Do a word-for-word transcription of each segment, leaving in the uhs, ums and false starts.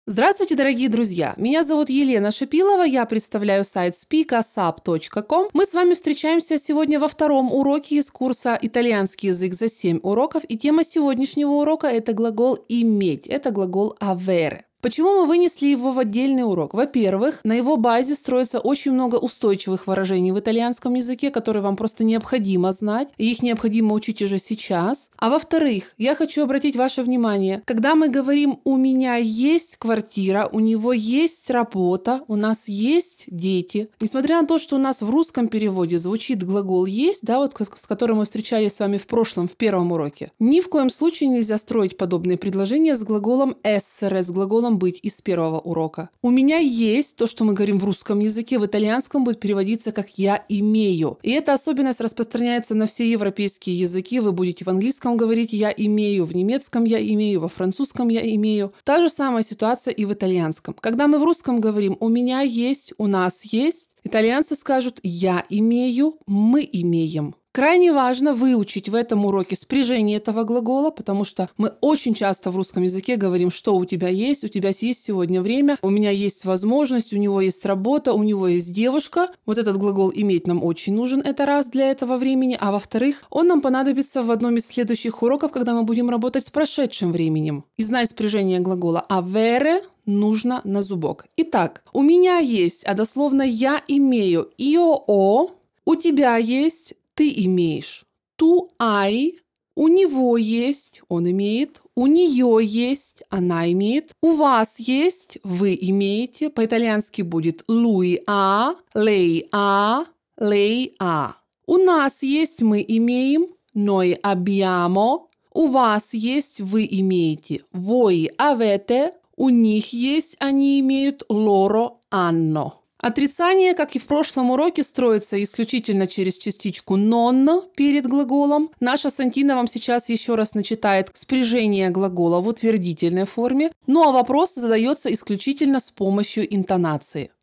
Здравствуйте, дорогие друзья! Меня зовут Елена Шипилова, я представляю сайт спик асап точка ком. Мы с вами встречаемся сегодня во втором уроке из курса «Итальянский язык за семь уроков», и тема сегодняшнего урока – это глагол «иметь», это глагол «avere». Почему мы вынесли его в отдельный урок? Во-первых, на его базе строится очень много устойчивых выражений в итальянском языке, которые вам просто необходимо знать, и их необходимо учить уже сейчас. А во-вторых, я хочу обратить ваше внимание, когда мы говорим «у меня есть квартира», «у него есть работа», «у нас есть дети», несмотря на то, что у нас в русском переводе звучит глагол «есть», да, вот с которым мы встречались с вами в прошлом, в первом уроке, ни в коем случае нельзя строить подобные предложения с глаголом «essere», с глаголом быть из первого урока. У меня есть то, что мы говорим в русском языке, в итальянском будет переводиться как «я имею». И эта особенность распространяется на все европейские языки. Вы будете в английском говорить «я имею», в немецком «я имею», во французском «я имею». Та же самая ситуация и в итальянском. Когда мы в русском говорим «у меня есть», «у нас есть», итальянцы скажут «я имею», «мы имеем». Крайне важно выучить в этом уроке спряжение этого глагола, потому что мы очень часто в русском языке говорим, что у тебя есть, у тебя есть сегодня время, у меня есть возможность, у него есть работа, у него есть девушка. Вот этот глагол «иметь» нам очень нужен, это раз для этого времени, а во-вторых, он нам понадобится в одном из следующих уроков, когда мы будем работать с прошедшим временем. И знать спряжение глагола «avere» нужно на зубок. Итак, у меня есть, а дословно «я имею», «io ho», у тебя есть, ты имеешь. Tu hai, у него есть, он имеет. У нее есть, она имеет. У вас есть, вы имеете. По-итальянски будет lui ha, lei ha, lei ha. У нас есть, мы имеем. Noi abbiamo. У вас есть, вы имеете. Voi avete. У них есть, они имеют. Loro hanno. Отрицание, как и в прошлом уроке, строится исключительно через частичку «non» перед глаголом. Наша Сантина вам сейчас еще раз начитает спряжение глагола в утвердительной форме, ну а вопрос задается исключительно с помощью интонации.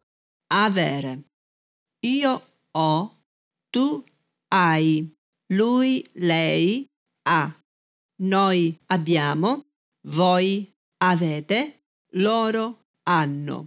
Avere. Io ho, tu hai, lui, lei ha. Noi abbiamo, voi avete, loro hanno.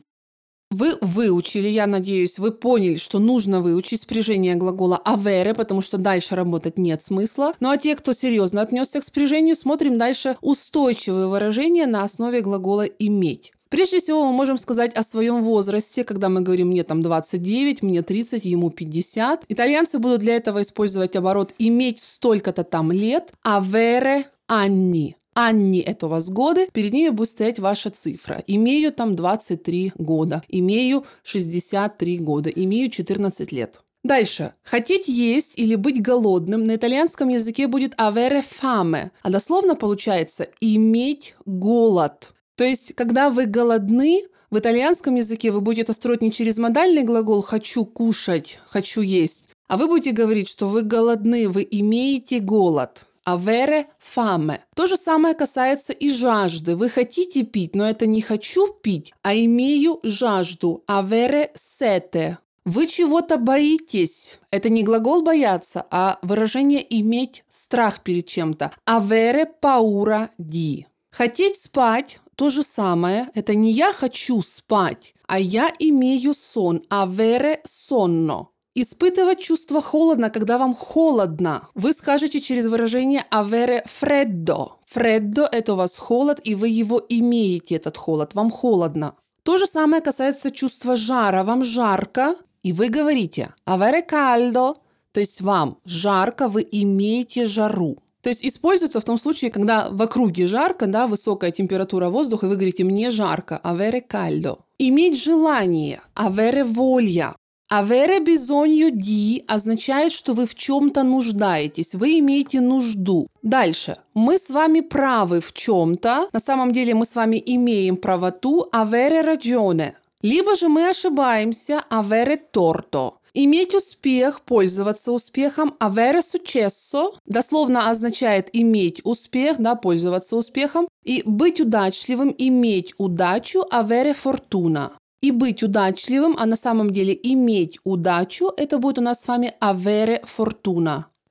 Вы выучили, я надеюсь, вы поняли, что нужно выучить спряжение глагола avere, потому что дальше работать нет смысла. Ну а те, кто серьезно отнесся к спряжению, смотрим дальше устойчивые выражения на основе глагола иметь. Прежде всего, мы можем сказать о своем возрасте, когда мы говорим «мне там двадцать девять», «мне тридцать», «ему пятьдесят». Итальянцы будут для этого использовать оборот «иметь столько-то там лет», avere anni. Анни – это у вас годы, перед ними будет стоять ваша цифра. Имею там двадцать три года, имею шестьдесят три года, имею четырнадцать лет. Дальше. Хотеть есть или быть голодным на итальянском языке будет avere fame, а дословно получается иметь голод. То есть, когда вы голодны, в итальянском языке вы будете это строить не через модальный глагол «хочу кушать», «хочу есть», а вы будете говорить, что вы голодны, вы имеете голод. Avere fame. То же самое касается и жажды. Вы хотите пить, но это не «хочу пить», а «имею жажду». Avere sete. Вы чего-то боитесь. Это не глагол «бояться», а выражение «иметь страх перед чем-то». Avere paura di. Хотеть спать – то же самое. Это не «я хочу спать», а «я имею сон». Avere sonno. Испытывать чувство холодно, когда вам холодно. Вы скажете через выражение avere freddo. Freddo – это у вас холод, и вы его имеете, этот холод. Вам холодно. То же самое касается чувства жара. Вам жарко, и вы говорите avere caldo, то есть вам жарко, вы имеете жару. То есть используется в том случае, когда в округе жарко, да, высокая температура воздуха, и вы говорите «мне жарко», avere caldo. Иметь желание, avere voglia. Avere bisogno di означает, что вы в чем-то нуждаетесь, вы имеете нужду. Дальше. Мы с вами правы в чем-то. На самом деле мы с вами имеем правоту. Avere ragione. Либо же мы ошибаемся. Avere torto. Иметь успех, пользоваться успехом. Avere successo дословно означает иметь успех, да, пользоваться успехом. И быть удачливым, иметь удачу. Avere fortuna. И быть удачливым, а на самом деле иметь удачу, это будет у нас с вами avere fortuna.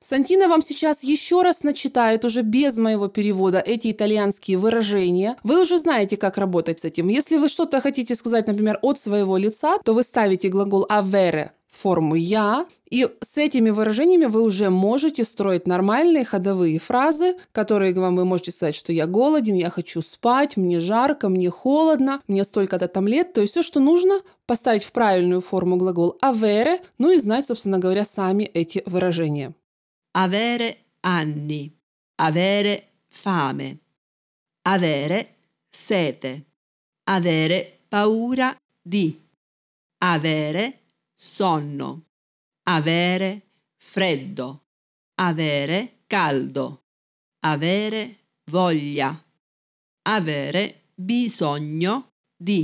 Сантина вам сейчас еще раз начитает уже без моего перевода эти итальянские выражения. Вы уже знаете, как работать с этим. Если вы что-то хотите сказать, например, от своего лица, то вы ставите глагол avere в форму «я», и с этими выражениями вы уже можете строить нормальные ходовые фразы, которые вам вы можете сказать, что я голоден, я хочу спать, мне жарко, мне холодно, мне столько-то там лет. То есть все, что нужно, поставить в правильную форму глагол avere, ну и знать, собственно говоря, сами эти выражения. Avere anni, avere fame, avere sete, avere paura di, avere sonno, avere freddo, avere caldo, avere voglia, avere bisogno di,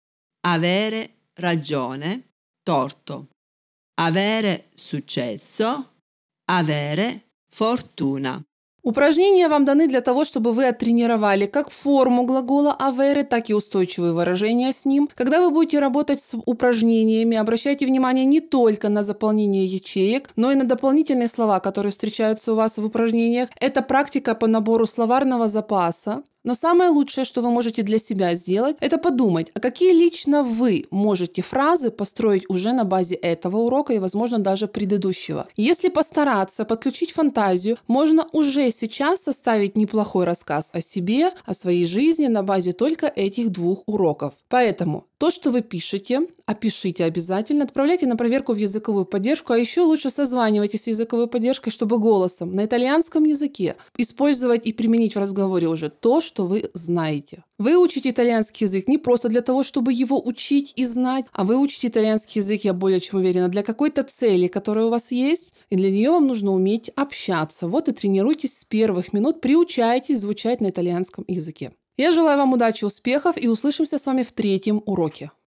avere ragione, torto, avere successo, avere fortuna. Упражнения вам даны для того, чтобы вы оттренировали как форму глагола avere, так и устойчивые выражения с ним. Когда вы будете работать с упражнениями, обращайте внимание не только на заполнение ячеек, но и на дополнительные слова, которые встречаются у вас в упражнениях. Это практика по набору словарного запаса. Но самое лучшее, что вы можете для себя сделать, это подумать, а какие лично вы можете фразы построить уже на базе этого урока и, возможно, даже предыдущего. Если постараться подключить фантазию, можно уже сейчас составить неплохой рассказ о себе, о своей жизни на базе только этих двух уроков. Поэтому то, что вы пишете, опишите обязательно, отправляйте на проверку в языковую поддержку, а еще лучше созванивайтесь с языковой поддержкой, чтобы голосом на итальянском языке использовать и применить в разговоре уже то, что вы знаете. Вы учите итальянский язык не просто для того, чтобы его учить и знать, а вы учите итальянский язык, я более чем уверена, для какой-то цели, которая у вас есть, и для нее вам нужно уметь общаться. Вот и тренируйтесь с первых минут, приучайтесь звучать на итальянском языке. Я желаю вам удачи, успехов и услышимся с вами в третьем уроке.